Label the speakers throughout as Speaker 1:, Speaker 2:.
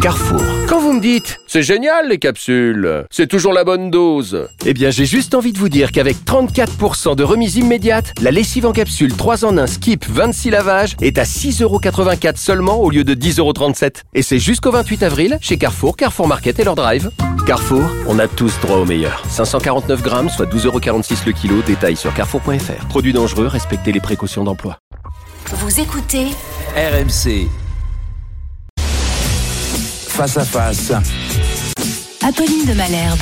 Speaker 1: Carrefour. Quand vous me dites « C'est génial les capsules, c'est toujours la bonne dose », eh bien j'ai juste envie de vous dire qu'avec 34% de remise immédiate, la lessive en capsule 3 en 1 Skip 26 lavages est à 6,84€ seulement au lieu de 10,37€. Et c'est jusqu'au 28 avril chez Carrefour, Carrefour Market et leur drive. Carrefour, on a tous droit au meilleur. 549 grammes, soit 12,46€ le kilo. Détail sur carrefour.fr. Produit dangereux, respectez les précautions d'emploi.
Speaker 2: Vous écoutez
Speaker 3: RMC. Face à face.
Speaker 2: Apolline de Malherbe.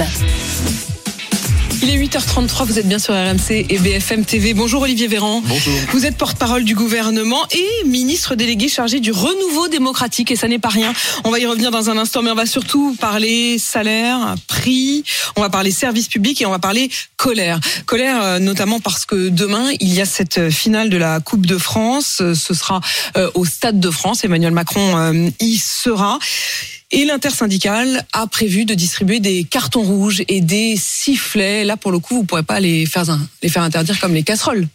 Speaker 4: Il est 8h33, vous êtes bien sur RMC et BFM TV. Bonjour Olivier Véran.
Speaker 5: Bonjour.
Speaker 4: Vous êtes porte-parole du gouvernement et ministre délégué chargé du renouveau démocratique et ça n'est pas rien. On va y revenir dans un instant, mais on va surtout parler salaire, prix, on va parler services publics et on va parler colère. Colère notamment parce que demain, il y a cette finale de la Coupe de France. Ce sera au Stade de France. Emmanuel Macron y sera. Et l'intersyndicale a prévu de distribuer des cartons rouges et des sifflets. Là, pour le coup, vous ne pourrez pas les faire interdire comme les casseroles.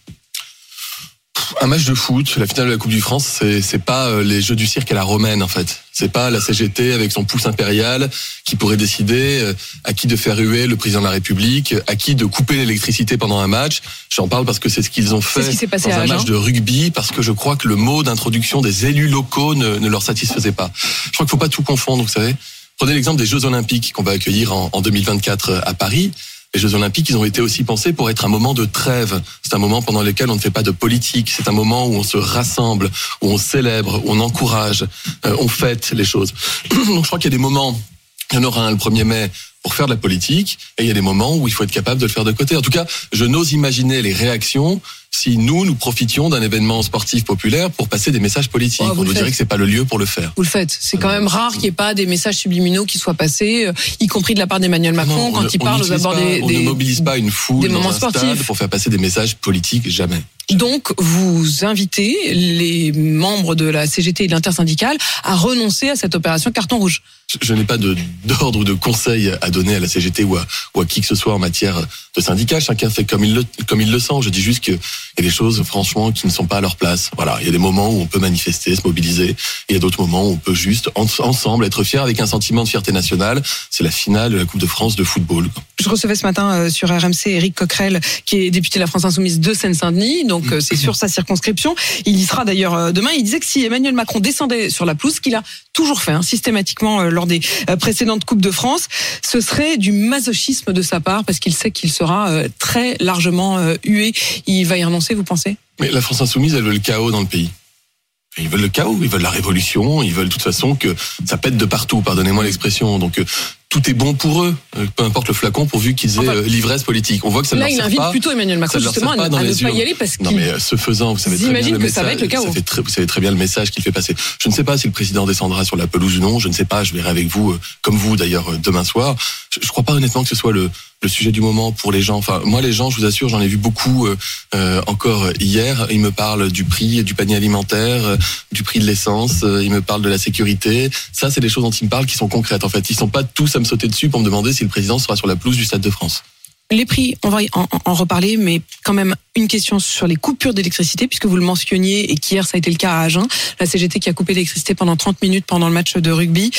Speaker 5: Un match de foot, la finale de la Coupe de France, c'est pas les jeux du cirque à la romaine en fait. C'est pas la CGT avec son pouce impérial qui pourrait décider à qui de faire huer le président de la République, à qui de couper l'électricité pendant un match. J'en parle parce que c'est ce qu'ils ont fait dans un match de rugby, parce que je crois que le mot d'introduction des élus locaux ne leur satisfaisait pas. Je crois qu'il faut pas tout confondre, vous savez. Prenez l'exemple des Jeux Olympiques qu'on va accueillir en 2024 à Paris. Les Jeux Olympiques, ils ont été aussi pensés pour être un moment de trêve. C'est un moment pendant lequel on ne fait pas de politique. C'est un moment où on se rassemble, où on célèbre, où on encourage, on fête les choses. Donc je crois qu'il y a des moments, il y en aura un le 1er mai pour faire de la politique, et il y a des moments où il faut être capable de le faire de côté. En tout cas, je n'ose imaginer les réactions si nous profitions d'un événement sportif populaire pour passer des messages politiques. On nous dirait que c'est pas le lieu pour le faire.
Speaker 4: Vous le faites. C'est quand même rare qu'il n'y ait pas des messages subliminaux qui soient passés, y compris de la part d'Emmanuel Macron, quand il parle aux abords des...
Speaker 5: On ne mobilise pas une foule
Speaker 4: des
Speaker 5: dans
Speaker 4: moments
Speaker 5: un
Speaker 4: sportifs
Speaker 5: stade pour faire passer des messages politiques, jamais.
Speaker 4: Donc, vous invitez les membres de la CGT et de l'intersyndicale à renoncer à cette opération carton rouge.
Speaker 5: Je n'ai pas d'ordre ou de conseil à donner à la CGT ou à qui que ce soit en matière de syndicat. Chacun fait comme il le sent. Je dis juste qu'il y a des choses, franchement, qui ne sont pas à leur place. Voilà. Il y a des moments où on peut manifester, se mobiliser. Et il y a d'autres moments où on peut juste, ensemble, être fiers avec un sentiment de fierté nationale. C'est la finale de la Coupe de France de football.
Speaker 4: Je recevais ce matin sur RMC Éric Coquerel, qui est député de la France Insoumise de Seine-Saint-Denis. Donc, c'est sur sa circonscription. Il y sera d'ailleurs demain. Il disait que si Emmanuel Macron descendait sur la pelouse, ce qu'il a toujours fait, systématiquement, lors des précédentes Coupes de France, ce serait du masochisme de sa part, parce qu'il sait qu'il sera très largement hué. Il va y renoncer, vous pensez ?
Speaker 5: Mais la France Insoumise, elle veut le chaos dans le pays. Ils veulent le chaos, ils veulent la révolution, ils veulent de toute façon que ça pète de partout, pardonnez-moi l'expression. Donc tout est bon pour eux, peu importe le flacon, pourvu qu'ils aient l'ivresse politique. On voit que ça ne leur sert pas.
Speaker 4: Là, il invite plutôt Emmanuel Macron justement à ne pas y aller parce qu'il...
Speaker 5: Non mais ce faisant, vous savez très bien le message,
Speaker 4: ça va être le chaos.
Speaker 5: Vous savez très bien le message qu'il fait passer. Je ne sais pas si le président descendra sur la pelouse ou non, je ne sais pas, je verrai avec vous, comme vous d'ailleurs demain soir. Je crois pas honnêtement que ce soit le sujet du moment pour les gens. Enfin, moi, les gens, je vous assure, j'en ai vu beaucoup encore hier. Ils me parlent du prix du panier alimentaire, du prix de l'essence. Ils me parlent de la sécurité. Ça, c'est des choses dont ils me parlent qui sont concrètes. En fait, ils sont pas tous à me sauter dessus pour me demander si le président sera sur la pelouse du Stade de France.
Speaker 4: Les prix, on va en reparler, mais quand même une question sur les coupures d'électricité, puisque vous le mentionniez et qu'hier ça a été le cas à Agen. La CGT qui a coupé l'électricité pendant 30 minutes pendant le match de rugby.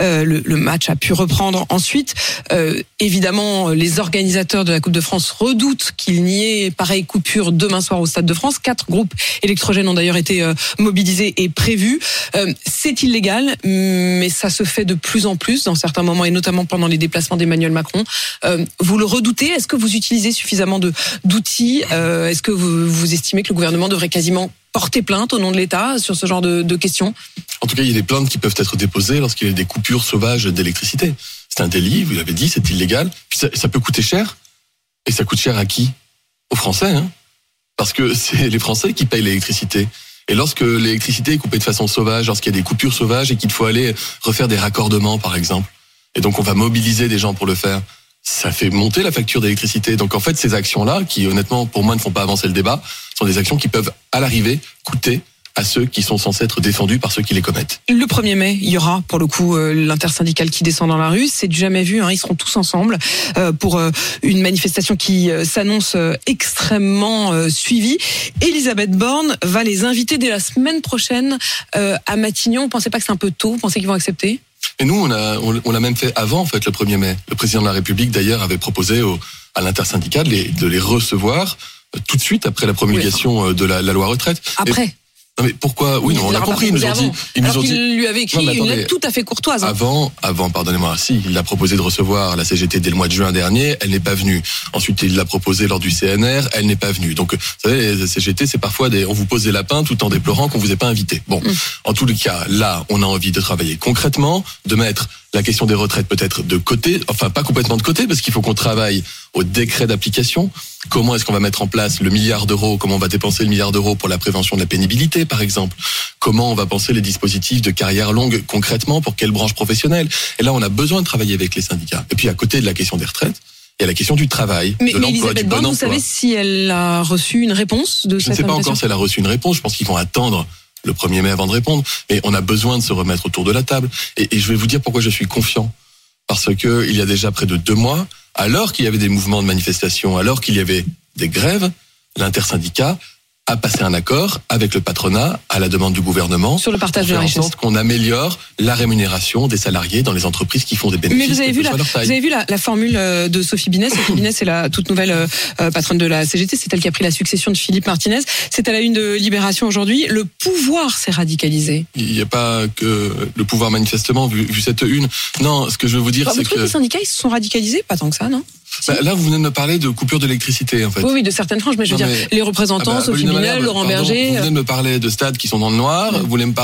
Speaker 4: Le match a pu reprendre ensuite. Évidemment, les organisateurs de la Coupe de France redoutent qu'il n'y ait pareille coupure demain soir au Stade de France. 4 groupes électrogènes ont d'ailleurs été mobilisés et prévus. C'est illégal, mais ça se fait de plus en plus dans certains moments, et notamment pendant les déplacements d'Emmanuel Macron. Vous le redoutez ? Est-ce que vous utilisez suffisamment d'outils ? Est-ce que vous estimez que le gouvernement devrait quasiment porter plainte au nom de l'État sur ce genre de questions ?
Speaker 5: En tout cas, il y a des plaintes qui peuvent être déposées lorsqu'il y a des coupures sauvages d'électricité. C'est un délit, vous l'avez dit, c'est illégal. Puis ça peut coûter cher. Et ça coûte cher à qui ? Aux Français, parce que c'est les Français qui payent l'électricité. Et lorsque l'électricité est coupée de façon sauvage, lorsqu'il y a des coupures sauvages et qu'il faut aller refaire des raccordements, par exemple, et donc on va mobiliser des gens pour le faire, ça fait monter la facture d'électricité. Donc en fait, ces actions-là, qui honnêtement pour moi ne font pas avancer le débat, sont des actions qui peuvent à l'arrivée coûter à ceux qui sont censés être défendus par ceux qui les commettent.
Speaker 4: Le 1er mai, il y aura pour le coup l'intersyndicale qui descend dans la rue. C'est du jamais vu, ils seront tous ensemble pour une manifestation qui s'annonce extrêmement suivie. Elisabeth Borne va les inviter dès la semaine prochaine à Matignon. Vous pensez pas que c'est un peu tôt ? Vous pensez qu'ils vont accepter ?
Speaker 5: Et nous, on l'a même fait avant, en fait, le 1er mai. Le président de la République, d'ailleurs, avait proposé à l'intersyndicat de les recevoir tout de suite après la promulgation de la loi retraite.
Speaker 4: Après.
Speaker 5: Non mais pourquoi ? Oui, non, on l'a compris. Ils nous ont dit.
Speaker 4: Il lui avait écrit une lettre tout à fait courtoise.
Speaker 5: Avant, pardonnez-moi, si, il a proposé de recevoir la CGT dès le mois de juin dernier, elle n'est pas venue. Ensuite, il l'a proposé lors du CNR, elle n'est pas venue. Donc, vous savez, les CGT, c'est parfois on vous pose des lapins tout en déplorant qu'on vous ait pas invité. Bon, en tous les cas, là, on a envie de travailler concrètement, de mettre la question des retraites peut-être de côté, enfin pas complètement de côté, parce qu'il faut qu'on travaille au décret d'application. Comment est-ce qu'on va mettre en place le milliard d'euros ? Comment on va dépenser le milliard d'euros pour la prévention de la pénibilité, par exemple ? Comment on va penser les dispositifs de carrière longue concrètement pour quelle branche professionnelle ? Et là, on a besoin de travailler avec les syndicats. Et puis, à côté de la question des retraites, il y a la question du travail, de l'emploi, du bon emploi.
Speaker 4: Vous savez si elle a reçu une réponse de cette invitation ?
Speaker 5: Je ne sais pas encore si elle a reçu une réponse. Je pense qu'ils vont attendre le 1er mai avant de répondre. Mais on a besoin de se remettre autour de la table. Et je vais vous dire pourquoi je suis confiant. Parce que il y a déjà près de 2 mois, alors qu'il y avait des mouvements de manifestation, alors qu'il y avait des grèves, l'intersyndicat a passé un accord avec le patronat à la demande du gouvernement
Speaker 4: sur le partage de la richesse,
Speaker 5: en sorte qu'on améliore la rémunération des salariés dans les entreprises qui font des bénéfices.
Speaker 4: Mais vous avez vu la formule de Sophie Binet. Sophie Binet, c'est la toute nouvelle patronne de la CGT. C'est elle qui a pris la succession de Philippe Martinez. C'est à la une de Libération aujourd'hui. Le pouvoir s'est radicalisé.
Speaker 5: Il n'y a pas que le pouvoir, manifestement, vu cette une. Non, ce que je veux vous dire, c'est que
Speaker 4: les syndicats, ils se sont radicalisés, pas tant que ça, non ?
Speaker 5: Là, vous venez de me parler de coupure d'électricité, en fait.
Speaker 4: Oui, de certaines franges, mais je veux dire, les représentants, Sophie Binet, Laurent Berger.
Speaker 5: Vous venez de me parler de stades qui sont dans le noir. Vous auriez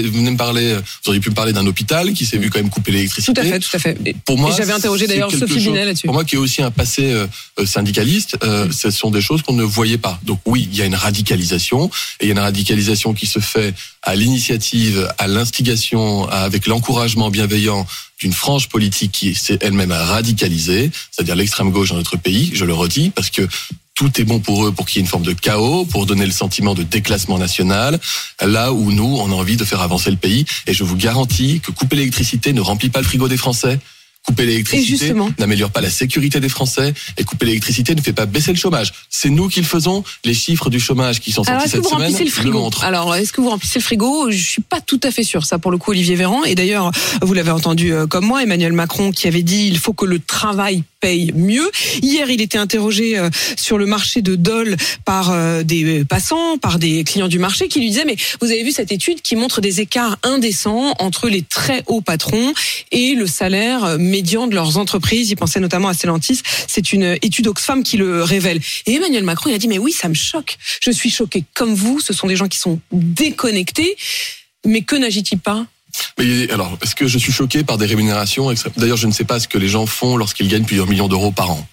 Speaker 5: pu me parler d'un hôpital qui s'est vu quand même couper l'électricité.
Speaker 4: Tout à fait.
Speaker 5: Pour moi,
Speaker 4: et j'avais interrogé d'ailleurs Sophie Binet là-dessus.
Speaker 5: Pour moi, qui est aussi un passé syndicaliste, ce sont des choses qu'on ne voyait pas. Donc oui, il y a une radicalisation, et il y a une radicalisation qui se fait à l'initiative, à l'instigation, avec l'encouragement bienveillant d'une frange politique qui s'est elle-même radicalisée, c'est-à-dire l'extrême gauche dans notre pays, je le redis, parce que tout est bon pour eux, pour qu'il y ait une forme de chaos, pour donner le sentiment de déclassement national, là où nous, on a envie de faire avancer le pays. Et je vous garantis que couper l'électricité ne remplit pas le frigo des Français. Couper l'électricité n'améliore pas la sécurité des Français, et couper l'électricité ne fait pas baisser le chômage. C'est nous qui le faisons. Les chiffres du chômage qui sont sortis cette semaine le montrent.
Speaker 4: Alors, est-ce que vous remplissez le frigo ? Je suis pas tout à fait sûre. Ça, pour le coup, Olivier Véran. Et d'ailleurs, vous l'avez entendu comme moi, Emmanuel Macron qui avait dit il faut que le travail paye mieux. Hier, il était interrogé sur le marché de Dole par des passants, par des clients du marché qui lui disaient mais vous avez vu cette étude qui montre des écarts indécents entre les très hauts patrons et le salaire médian de leurs entreprises. Il pensait notamment à Stellantis. C'est une étude Oxfam qui le révèle. Et Emmanuel Macron, il a dit mais oui, ça me choque. Je suis choqué comme vous. Ce sont des gens qui sont déconnectés. Mais que n'agit-il pas ?
Speaker 5: Mais alors, est-ce que je suis choqué par des rémunérations ? D'ailleurs, je ne sais pas ce que les gens font lorsqu'ils gagnent plusieurs millions d'euros par an.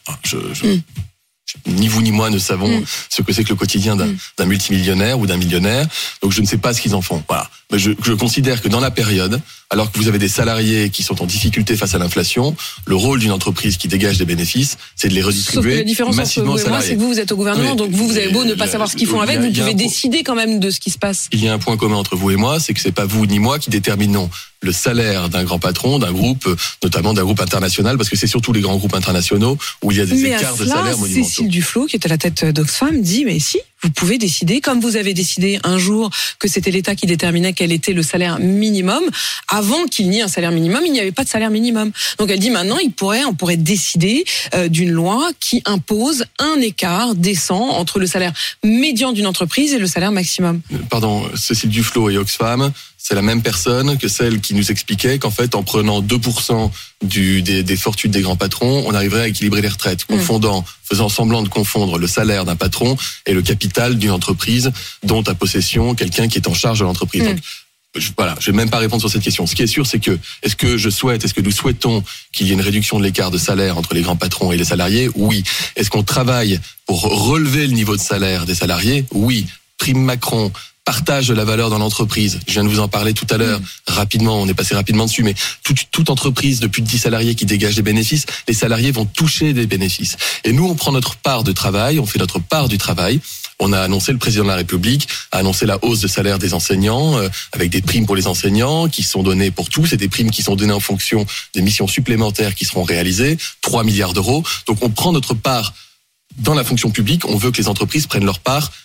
Speaker 5: Ni vous ni moi ne savons ce que c'est que le quotidien d'un multimillionnaire ou d'un millionnaire. Donc je ne sais pas ce qu'ils en font. Voilà. Mais je considère que dans la période, alors que vous avez des salariés qui sont en difficulté face à l'inflation, le rôle d'une entreprise qui dégage des bénéfices, c'est de les redistribuer massivement aux salariés.
Speaker 4: Moi, c'est que vous êtes au gouvernement, donc vous avez beau ne pas savoir ce qu'ils font avec, vous devez décider quand même de ce qui se passe.
Speaker 5: Il y a un point commun entre vous et moi, c'est que c'est pas vous ni moi qui déterminons le salaire d'un grand patron, d'un groupe, notamment d'un groupe international, parce que c'est surtout les grands groupes internationaux où il y a des écarts de salaire monumentaux.
Speaker 4: Cécile Duflot, qui est à la tête d'Oxfam, dit mais si, vous pouvez décider, comme vous avez décidé un jour que c'était l'État qui déterminait quel était le salaire minimum. Avant qu'il n'y ait un salaire minimum, il n'y avait pas de salaire minimum. Donc elle dit maintenant, on pourrait décider d'une loi qui impose un écart décent entre le salaire médian d'une entreprise et le salaire maximum.
Speaker 5: Pardon, Cécile Duflot et Oxfam, c'est la même personne que celle qui nous expliquait qu'en fait, en prenant 2% des fortunes des grands patrons, on arriverait à équilibrer les retraites, faisant semblant de confondre le salaire d'un patron et le capital d'une entreprise dont a possession quelqu'un qui est en charge de l'entreprise. Donc, voilà, je vais même pas répondre sur cette question. Ce qui est sûr, c'est que est-ce que nous souhaitons qu'il y ait une réduction de l'écart de salaire entre les grands patrons et les salariés ? Oui. Est-ce qu'on travaille pour relever le niveau de salaire des salariés ? Oui. Prime Macron, partage de la valeur dans l'entreprise. Je viens de vous en parler tout à l'heure. Rapidement, on est passé rapidement dessus, mais toute entreprise de plus de 10 salariés qui dégage des bénéfices, les salariés vont toucher des bénéfices. Et nous, on prend notre part de travail, on fait notre part du travail. On a annoncé, le président de la République a annoncé la hausse de salaire des enseignants, avec des primes pour les enseignants qui sont données pour tous, et des primes qui sont données en fonction des missions supplémentaires qui seront réalisées, 3 milliards d'euros. Donc on prend notre part dans la fonction publique, on veut que les entreprises prennent leur part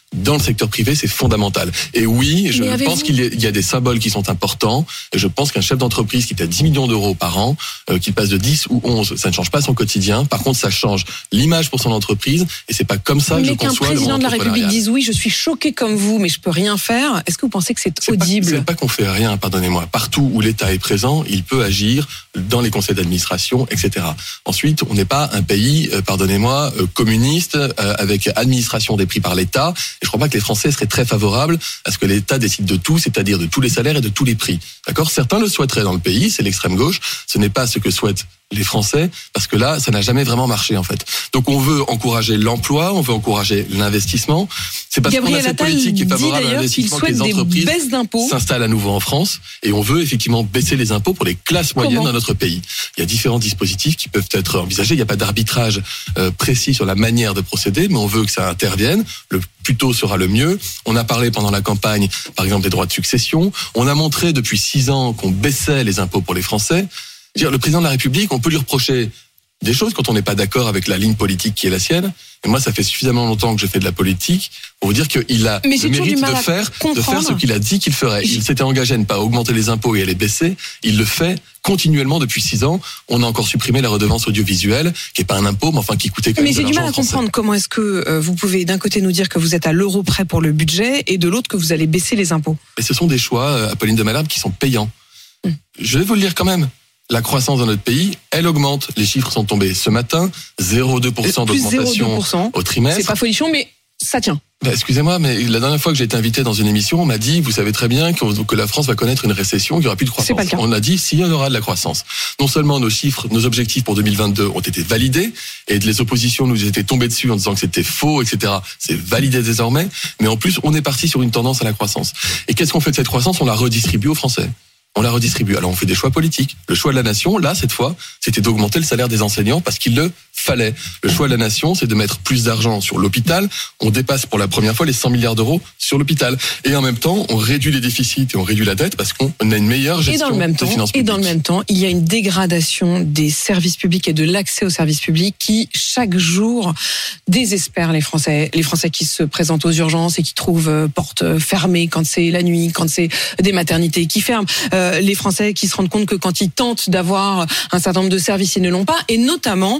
Speaker 5: dans le secteur privé, c'est fondamental. Et oui, je pense qu'il y a des symboles qui sont importants. Et je pense qu'un chef d'entreprise qui est à 10 millions d'euros par an, qu'il passe de 10 ou 11, ça ne change pas son quotidien. Par contre, ça change l'image pour son entreprise. Et c'est pas comme ça que je conçois le monde entrepreneurial. Mais qu'un président de la République dise oui, je suis choqué comme vous, mais je peux rien faire. Est-ce que vous pensez que c'est audible? C'est pas qu'on fait rien, pardonnez-moi. Partout où l'État est présent, il peut agir dans les conseils d'administration, etc. Ensuite, on n'est pas un pays, pardonnez-moi, communiste, avec administration des prix par l'État. Et je crois pas que les Français seraient très favorables à ce que l'État décide de tout, c'est-à-dire de tous les salaires et de tous les prix. D'accord ? Certains le souhaiteraient dans le pays, c'est l'extrême gauche. Ce n'est pas ce que souhaitent les Français, parce que là, ça n'a jamais vraiment marché en fait. Donc on veut encourager l'emploi, on veut encourager l'investissement. C'est parce qu'on a cette politique qui est favorable à l'investissement que les entreprises s'installent à nouveau en France, et on veut effectivement baisser les impôts pour les classes moyennes dans notre pays. Il y a différents dispositifs qui peuvent être envisagés. Il n'y a pas d'arbitrage précis sur la manière de procéder, mais on veut que ça intervienne. Le plus tôt sera le mieux. On a parlé pendant la campagne, par exemple, des droits de succession. On a montré depuis 6 ans qu'on baissait les impôts pour les Français. Le président de la République, on peut lui reprocher des choses quand on n'est pas d'accord avec la ligne politique qui est la sienne. Et moi, ça fait suffisamment longtemps que je fais de la politique pour vous dire qu'il a le mérite de faire ce qu'il a dit qu'il ferait. Il s'était engagé à ne pas augmenter les impôts et à les baisser. Il le fait continuellement depuis 6 ans. On a encore supprimé la redevance audiovisuelle, qui est pas un impôt, mais enfin qui coûtait quand même de l'argent. Mais j'ai du mal à comprendre comment est-ce que vous pouvez d'un côté nous dire que vous êtes à l'euro près pour le budget et de l'autre que vous allez baisser les impôts. Et ce sont des choix, Apolline de Malherbe, qui sont payants. Je vais vous le dire quand même. La croissance dans notre pays, elle augmente. Les chiffres sont tombés ce matin, 0,2% d'augmentation au trimestre. C'est pas folichon, mais ça tient. Excusez-moi, mais la dernière fois que j'ai été invité dans une émission, on m'a dit, vous savez très bien que la France va connaître une récession, qu'il n'y aura plus de croissance. C'est pas le cas. On a dit, s'il y en aura de la croissance. Non seulement nos chiffres, nos objectifs pour 2022 ont été validés, et les oppositions nous étaient tombées dessus en disant que c'était faux, etc. C'est validé désormais, mais en plus, on est parti sur une tendance à la croissance. Et qu'est-ce qu'on fait de cette croissance? On la redistribue aux Français. On la redistribue. Alors on fait des choix politiques. Le choix de la nation, là, cette fois, c'était d'augmenter le salaire des enseignants parce qu'il le fallait. Le choix de la nation, c'est de mettre plus d'argent sur l'hôpital. On dépasse pour la première fois les 100 milliards d'euros sur l'hôpital. Et en même temps, on réduit les déficits et on réduit la dette parce qu'on a une meilleure gestion des finances publiques. Et dans le même temps, il y a une dégradation des services publics et de l'accès aux services publics qui, chaque jour, désespère les Français. Les Français qui se présentent aux urgences et qui trouvent portes fermées quand c'est la nuit, quand c'est des maternités qui ferment. Les Français qui se rendent compte que quand ils tentent d'avoir un certain nombre de services, ils ne l'ont pas. Et notamment,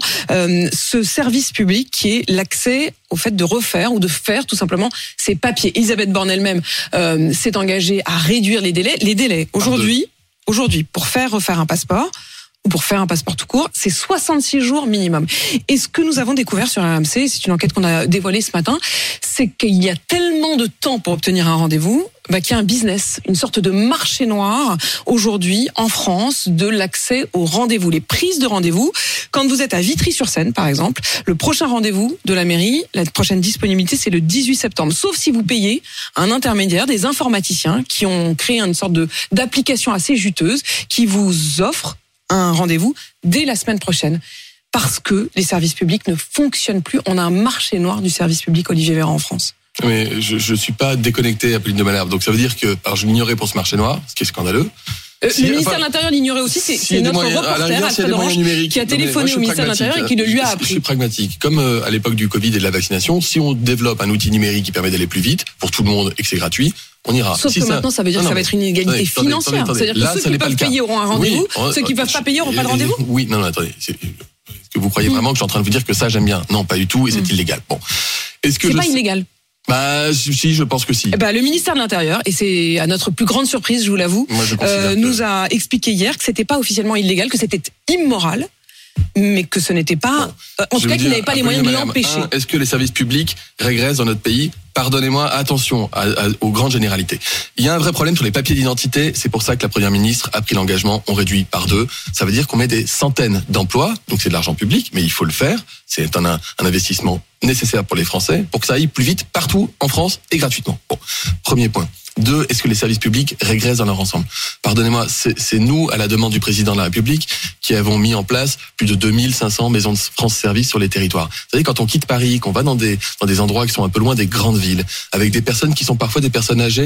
Speaker 5: ce service public qui est l'accès au fait de refaire ou de faire tout simplement ses papiers. Elisabeth Borne elle-même s'est engagée à réduire les délais. Les délais, aujourd'hui, pour refaire un passeport, ou pour faire un passeport tout court, c'est 66 jours minimum. Et ce que nous avons découvert sur RMC, c'est une enquête qu'on a dévoilée ce matin, c'est qu'il y a tellement de temps pour obtenir un rendez-vous, qu'il y a un business, une sorte de marché noir aujourd'hui en France de l'accès aux rendez-vous, les prises de rendez-vous. Quand vous êtes à Vitry-sur-Seine, par exemple, le prochain rendez-vous de la mairie, la prochaine disponibilité, c'est le 18 septembre. Sauf si vous payez un intermédiaire, des informaticiens qui ont créé une sorte d'application assez juteuse qui vous offre un rendez-vous dès la semaine prochaine. Parce que les services publics ne fonctionnent plus. On a un marché noir du service public, Olivier Véran, en France. Mais je suis pas déconnecté, Apolline de Malherbe. Donc ça veut dire que, alors je l'ignorais pour ce marché noir, ce qui est scandaleux. Le ministère de l'Intérieur l'ignorait aussi, c'est notre reporter, Alfred Orange, qui a téléphoné au ministère de l'Intérieur et qui le lui a appris. Je suis pragmatique. Comme à l'époque du Covid et de la vaccination, si on développe un outil numérique qui permet d'aller plus vite, pour tout le monde et que c'est gratuit, on ira. Sauf que maintenant, ça veut dire que ça va être une inégalité financière. C'est-à-dire que ceux qui peuvent payer auront un rendez-vous, ceux qui ne peuvent pas payer n'auront pas le rendez-vous. Oui, non, attendez. Est-ce que vous croyez vraiment que je suis en train de vous dire que ça, j'aime bien? Non, pas du tout, et c'est illégal. Bon. Est-ce que c'est pas illégal? Si, je pense que si. Le ministère de l'Intérieur, et c'est à notre plus grande surprise, je vous l'avoue, nous a expliqué hier que c'était pas officiellement illégal, que c'était immoral, mais que ce n'était pas, en tout cas, qu'il n'avait pas les moyens de l'empêcher. Est-ce que les services publics régressent dans notre pays? Pardonnez-moi, attention aux grandes généralités. Il y a un vrai problème sur les papiers d'identité. C'est pour ça que la Première ministre a pris l'engagement. On réduit par 2. Ça veut dire qu'on met des centaines d'emplois. Donc c'est de l'argent public, mais il faut le faire. C'est un investissement nécessaire pour les Français pour que ça aille plus vite partout en France et gratuitement. Bon, premier point. 2, est-ce que les services publics régressent dans leur ensemble? Pardonnez-moi, c'est nous, à la demande du président de la République, qui avons mis en place plus de 2500 maisons de France Service sur les territoires. Vous savez, quand on quitte Paris, qu'on va dans des endroits qui sont un peu loin des grandes villes, avec des personnes qui sont parfois des personnes âgées,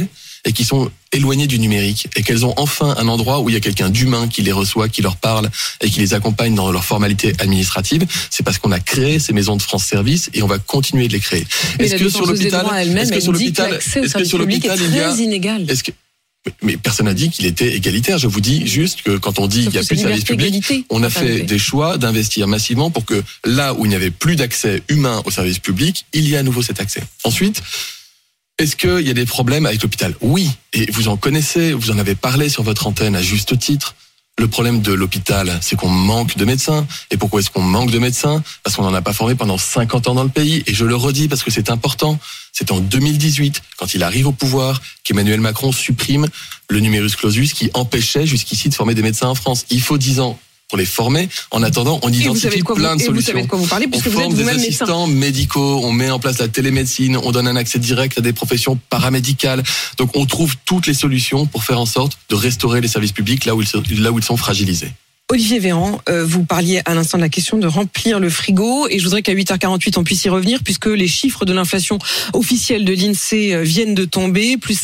Speaker 5: et qui sont éloignées du numérique et qu'elles ont enfin un endroit où il y a quelqu'un d'humain qui les reçoit, qui leur parle et qui les accompagne dans leurs formalités administratives, c'est parce qu'on a créé ces maisons de France Service et on va continuer de les créer.
Speaker 4: Mais est-ce que sur l'hôpital, l'accès au service public est très inégal.
Speaker 5: Mais personne n'a dit qu'il était égalitaire. Je vous dis juste que quand on dit qu'il n'y a plus de service public, on a fait des choix d'investir massivement pour que là où il n'y avait plus d'accès humain au service public, il y ait à nouveau cet accès. Ensuite, est-ce qu'il y a des problèmes avec l'hôpital ? Oui, et vous en connaissez, vous en avez parlé sur votre antenne à juste titre. Le problème de l'hôpital, c'est qu'on manque de médecins. Et pourquoi est-ce qu'on manque de médecins ? Parce qu'on n'en a pas formé pendant 50 ans dans le pays. Et je le redis parce que c'est important. C'est en 2018, quand il arrive au pouvoir, qu'Emmanuel Macron supprime le numerus clausus qui empêchait jusqu'ici de former des médecins en France. Il faut 10 ans pour les former. En attendant, on identifie plein de solutions.
Speaker 4: Vous savez de quoi vous parlez, puisque vous êtes vous-même médecin.
Speaker 5: On forme des assistants médicaux, on met en place la télémédecine, on donne un accès direct à des professions paramédicales. Donc on trouve toutes les solutions pour faire en sorte de restaurer les services publics là où ils sont fragilisés.
Speaker 4: Olivier Véran, vous parliez à l'instant de la question de remplir le frigo et je voudrais qu'à 8h48 on puisse y revenir puisque les chiffres de l'inflation officielle de l'INSEE viennent de tomber, plus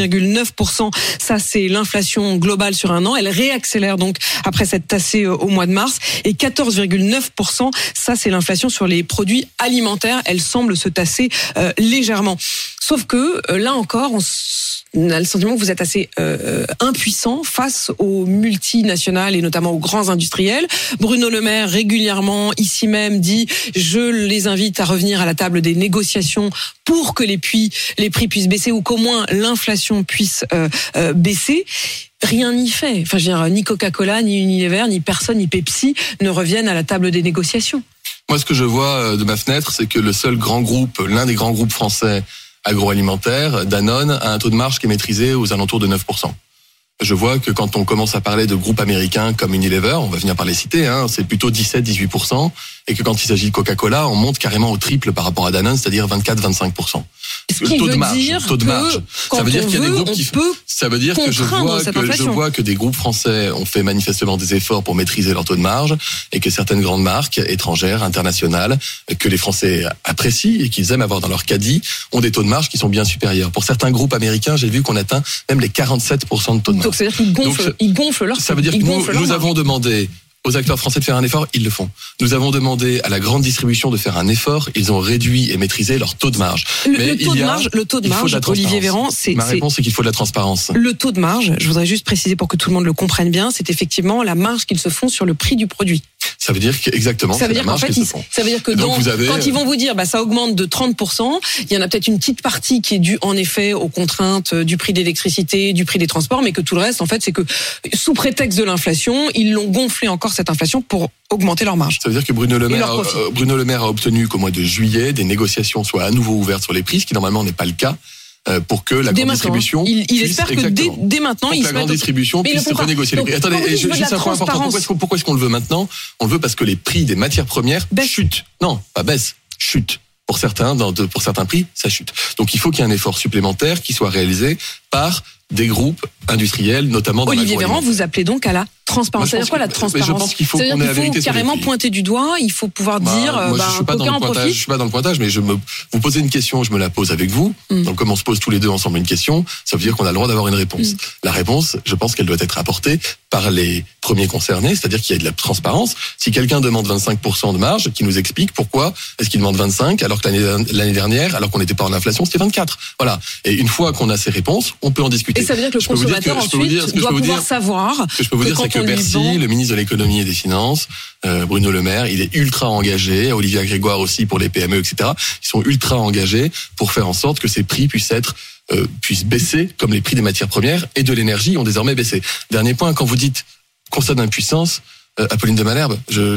Speaker 4: 5,9%. Ça c'est l'inflation globale sur un an. Elle réaccélère donc après s'être tassée au mois de mars et 14,9%. Ça c'est l'inflation sur les produits alimentaires. Elle semble se tasser légèrement. Sauf que là encore, on a le sentiment que vous êtes assez impuissant face aux multinationales et notamment aux grands industriels. Bruno Le Maire régulièrement ici même dit « Je les invite à revenir à la table des négociations pour que les prix puissent baisser ou qu'au moins l'inflation puisse baisser ». Rien n'y fait. Enfin, je veux dire, ni Coca-Cola, ni Unilever, ni personne, ni Pepsi ne reviennent à la table des négociations.
Speaker 5: Moi, ce que je vois de ma fenêtre, c'est que le seul grand groupe, l'un des grands groupes français agroalimentaire, Danone, a un taux de marge qui est maîtrisé aux alentours de 9%. Je vois que quand on commence à parler de groupes américains comme Unilever, on va venir par les citer, c'est plutôt 17-18%, et que quand il s'agit de Coca-Cola, on monte carrément au triple par rapport à Danone, c'est-à-dire 24-25%.
Speaker 4: Le taux de marge.
Speaker 5: Ça veut dire qu'il y a des groupes qui ça veut dire que je vois que des groupes français ont fait manifestement des efforts pour maîtriser leur taux de marge et que certaines grandes marques étrangères, internationales, que les Français apprécient et qu'ils aiment avoir dans leur caddie, ont des taux de marge qui sont bien supérieurs. Pour certains groupes américains, j'ai vu qu'on atteint même les 47% de taux de marge.
Speaker 4: Donc c'est-à-dire qu'ils gonflent leur.
Speaker 5: Ça veut dire que nous avons demandé aux acteurs français de faire un effort, ils le font. Nous avons demandé à la grande distribution de faire un effort, ils ont réduit et maîtrisé leur taux de marge.
Speaker 4: Le taux de marge, Olivier Véran,
Speaker 5: ma réponse, c'est qu'il faut de la transparence.
Speaker 4: Le tôt de marge, je voudrais juste préciser pour que tout le monde le comprenne bien, c'est effectivement la marge qu'ils se font sur le prix du produit.
Speaker 5: Ça veut dire qu'exactement,
Speaker 4: ça veut dire qu'en fait, ça veut dire que quand ils vont vous dire, ça augmente de 30%, il y en a peut-être une petite partie qui est due en effet aux contraintes du prix de l'électricité, du prix des transports, mais que tout le reste, en fait, c'est que sous prétexte de l'inflation, ils l'ont gonflé encore cette inflation pour augmenter leur marge.
Speaker 5: Ça veut dire que Bruno Le Maire a obtenu qu'au mois de juillet, des négociations soient à nouveau ouvertes sur les prix, ce qui normalement n'est pas le cas. Pour que la grande distribution
Speaker 4: il espère que dès maintenant
Speaker 5: la grande distribution puisse renégocier les prix. Attendez, juste un point important. Pourquoi est-ce qu'on le veut maintenant ? On le veut parce que les prix des matières premières chutent. Non, pas baissent, chutent. Pour certains prix, ça chute. Donc il faut qu'il y ait un effort supplémentaire qui soit réalisé par des groupes industriels, notamment dans
Speaker 4: Olivier Véran, vous appelez donc à la transparence. C'est-à-dire quoi la transparence ?
Speaker 5: Je pense qu'il faut qu'on ait la vérité sur les prix.
Speaker 4: Carrément pointer du doigt, il faut pouvoir dire
Speaker 5: je suis pas dans le pointage, mais vous posez une question, je me la pose avec vous. Donc comme on se pose tous les deux ensemble une question, ça veut dire qu'on a le droit d'avoir une réponse. La réponse, je pense qu'elle doit être apportée par les premiers concernés, c'est-à-dire qu'il y a de la transparence. Si quelqu'un demande 25% de marge, qui nous explique pourquoi est-ce qu'il demande 25 alors que l'année dernière, alors qu'on n'était pas en inflation, c'était 24. Voilà. Et une fois qu'on a ces réponses, on peut en discuter.
Speaker 4: Et ça veut dire que le consommateur ensuite doit pouvoir savoir.
Speaker 5: Ce que je peux vous dire, c'est que Bercy, le ministre de l'économie et des finances, Bruno Le Maire, il est ultra engagé, Olivia Grégoire aussi pour les PME, etc. Ils sont ultra engagés pour faire en sorte que ces prix puissent baisser, comme les prix des matières premières et de l'énergie ont désormais baissé. Dernier point, quand vous dites constat d'impuissance, Apolline de Malherbe,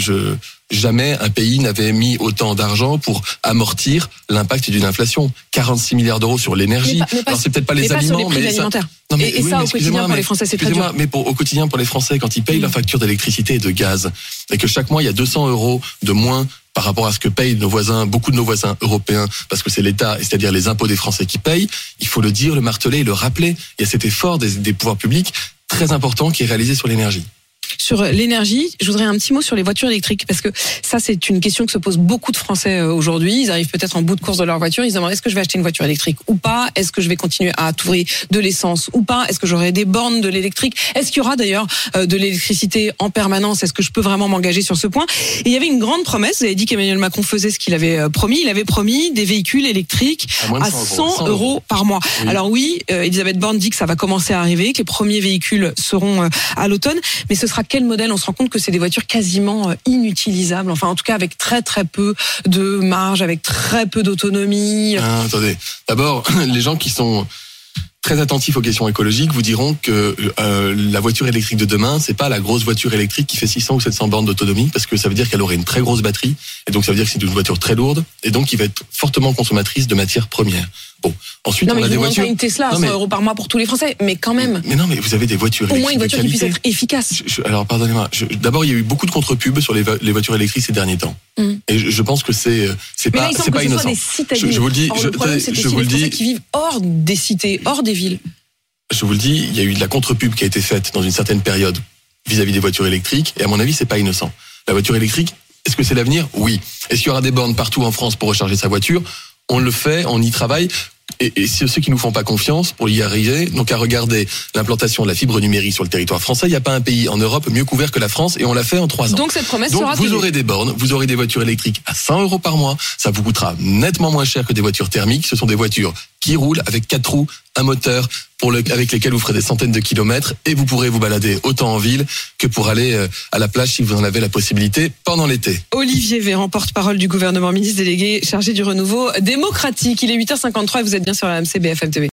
Speaker 5: jamais un pays n'avait mis autant d'argent pour amortir l'impact d'une inflation. 46 milliards d'euros sur l'énergie. Alors c'est peut-être pas les aliments, mais ça.
Speaker 4: Non, mais ça au quotidien pour les Français, c'est très dur.
Speaker 5: Mais au quotidien pour les Français, quand ils payent leur facture d'électricité et de gaz, et que chaque mois il y a 200 € de moins par rapport à ce que payent nos voisins, beaucoup de nos voisins européens, parce que c'est l'État, c'est-à-dire les impôts des Français qui payent, il faut le dire, le marteler et le rappeler. Il y a cet effort des pouvoirs publics très important qui est réalisé sur l'énergie.
Speaker 4: sur l'énergie, je voudrais un petit mot sur les voitures électriques, parce que ça, c'est une question que se posent beaucoup de Français aujourd'hui. Ils arrivent peut-être en bout de course de leur voiture, ils se demandent est-ce que je vais acheter une voiture électrique ou pas, est-ce que je vais continuer à trouver de l'essence ou pas, est-ce que j'aurai des bornes de l'électrique, est-ce qu'il y aura d'ailleurs de l'électricité en permanence, est-ce que je peux vraiment m'engager sur ce point. Et il y avait une grande promesse, vous avez dit qu'Emmanuel Macron faisait ce qu'il avait promis, il avait promis des véhicules électriques à 100 euros par mois. Oui. Alors oui, Elisabeth Borne dit que ça va commencer à arriver, que les premiers véhicules seront à l'automne, mais ce sera quel modèle? On se rend compte que c'est des voitures quasiment inutilisables, enfin en tout cas avec très très peu de marge, avec très peu d'autonomie.
Speaker 5: Attendez, d'abord, les gens qui sont très attentifs aux questions écologiques vous diront que la voiture électrique de demain, c'est pas la grosse voiture électrique qui fait 600 ou 700 bornes d'autonomie, parce que ça veut dire qu'elle aurait une très grosse batterie, et donc ça veut dire que c'est une voiture très lourde, et donc qui va être fortement consommatrice de matières premières. Bon, ensuite
Speaker 4: on
Speaker 5: a des voitures.
Speaker 4: Pas une Tesla à 100 euros par mois pour tous les Français, mais quand même.
Speaker 5: Mais non, mais vous avez des voitures électriques.
Speaker 4: Au moins une voiture qui puisse être efficace.
Speaker 5: Alors pardonnez-moi. D'abord, il y a eu beaucoup de contre-pubs sur les voitures électriques ces derniers temps, et je pense que c'est pas innocent.
Speaker 4: Je vous le dis. Le problème, c'est aussi les Français qui vivent hors des cités, hors des villes.
Speaker 5: Je vous le dis, il y a eu de la contre-pub qui a été faite dans une certaine période vis-à-vis des voitures électriques, et à mon avis, c'est pas innocent. La voiture électrique, est-ce que c'est l'avenir? Oui. Est-ce qu'il y aura des bornes partout en France pour recharger sa voiture? On le fait, on y travaille. Et ceux qui nous font pas confiance pour y arriver, donc à regarder l'implantation de la fibre numérique sur le territoire français, il n'y a pas un pays en Europe mieux couvert que la France, et on l'a fait en 3 ans.
Speaker 4: Donc cette promesse sera
Speaker 5: vous aurez des bornes, vous aurez des voitures électriques à 100 euros par mois, ça vous coûtera nettement moins cher que des voitures thermiques. Ce sont des voitures qui roulent avec 4 roues, un moteur avec lesquels vous ferez des centaines de kilomètres, et vous pourrez vous balader autant en ville que pour aller à la plage si vous en avez la possibilité pendant l'été.
Speaker 4: Olivier Véran, porte-parole du gouvernement, ministre délégué chargé du renouveau démocratique. Il est 8h53 et vous êtes bien sur la RMC BFM TV.